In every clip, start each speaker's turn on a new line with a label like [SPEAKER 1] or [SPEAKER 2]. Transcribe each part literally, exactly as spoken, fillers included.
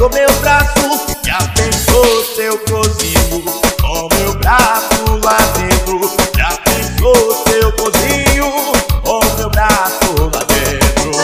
[SPEAKER 1] pegou meu braço. Já pensou se eu cozinho com meu braço lá dentro? Já pensou se eu cozinho com meu braço lá dentro?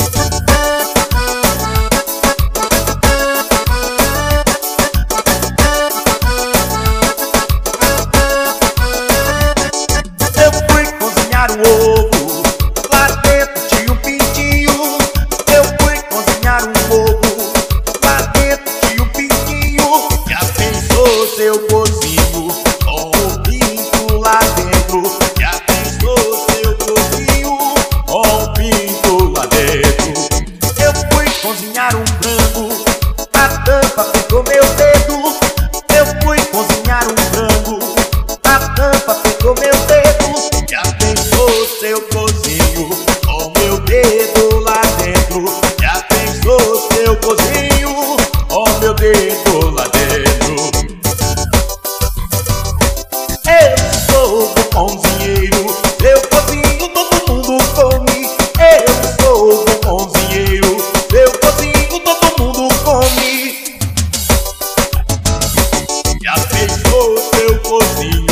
[SPEAKER 1] Eu fui cozinhar um ovo, lá dentro tinha um pintinho. Eu fui cozinhar um ovo, lá dentro tinha um pintinho. Já pensou se eu cozinho com o pinto lá dentro? Já pensou se eu cozinho com o pinto lá dentro? Eu fui cozinhar um frango, a tampa pegou meu dedo. Eu fui cozinhar um frango, a tampa pegou meu dedo. Já pensou se eu cozinho com meu dedo lá dentro? Já pensou se eu cozinho com meu dedo lá dentro? Eu sou bom cozinheiro, eu cozinho, todo mundo come. Eu sou bom cozinheiro, eu cozinho, todo mundo come. Já pensou se eu cozinho